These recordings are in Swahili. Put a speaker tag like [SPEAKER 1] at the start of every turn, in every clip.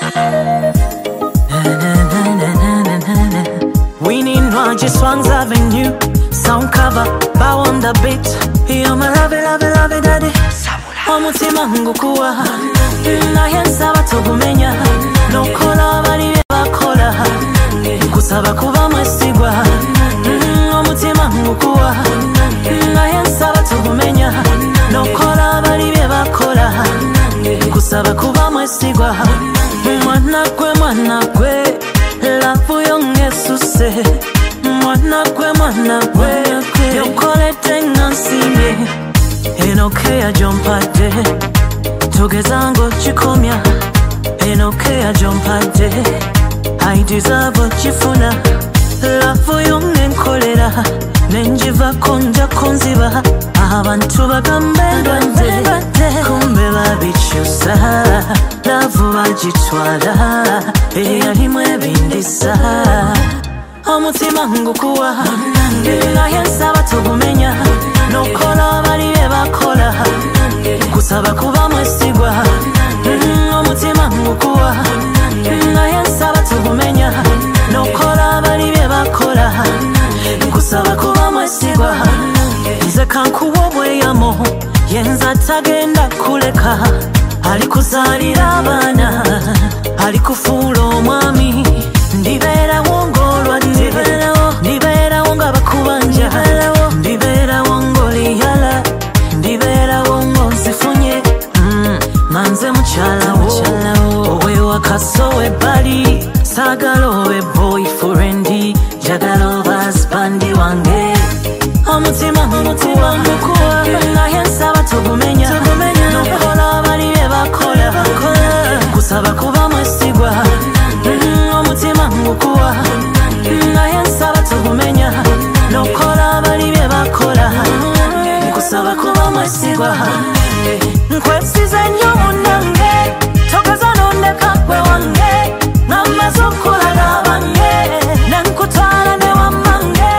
[SPEAKER 1] Winnie Noir, Swans Avenue. Sound cover, bow on the beat. You're my love, daddy. Omutima ngukuwa naye nsaba togumenya nokola bali bakola kusaba kuba mwesigwa. Omutima ngukuwa naye nsaba togumenya nokola bali bakola kusaba kuba mwesigwa. Mwana gwe lavu yongesuse mwana gwe yokolete ngansimye enokeya jompadde tugeza ng'okikomya enokeya jompadde I deserve okifuna lavu yongenkolera nenjivako njako nziba abantu bagambe ndwadde kumbe babikyusa lavu bagitwala eyalimu ebindisa. Omutima ngukuwa naye nsaba togumenya nokola bali bakola kusaba kuba mwesigwa. Omutima ngukuwa naye nsaba togumenya nokola bali bakola kusaba kuba mwesigwa. Nze kankuwa obweyamo yenza tagenda kuleka alikuzaalira abaana alikufuula omwami ndibeerawo ng'olwadde ndibeerawo nga bakubanja ndibeerawo ng'oliyala ndibeerawo ng'ozifunye manze mukyalawo owewakaso webbali saagala owe boyfriend jagala oba husbandi wange. Omutima ngukuwa naye nsaba togumenya nokola bali bakola kusaba kuba mwesigwa. Omutima ngukuwa naye nsaba togumenya nokola bali bakola kusaba kuba mwesigwa. Nkwesize nnyo munnange togeza nondeka gwe wange namaze okulaga bange nankutwala ne wammange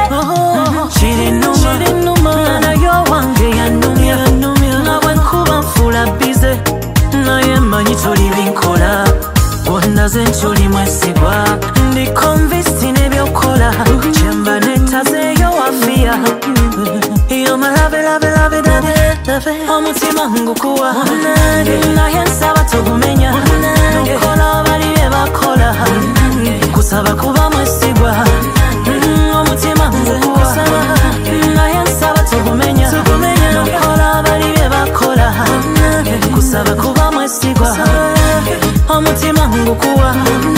[SPEAKER 1] kirinuma nayo wange yanumya nga bwe nkuba nfuula bize naye mmanyi toli binkola ondaze nti oli mwesigwa ndi convinced n'ebyokola kyemba netazeeyo wafiya. You're my love, daddy. Omutima ngukuwa naye nsaba togumenya nokola bali bakola kusaba kuba mwesigwa. Omutima ngukuwa naye nsaba togumenya nokola bali bakola kusaba kuba mwesigwa. Omutima ngukuwa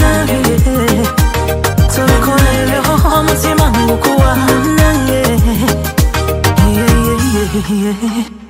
[SPEAKER 1] tubikolereho omutima ngukuwa yeah.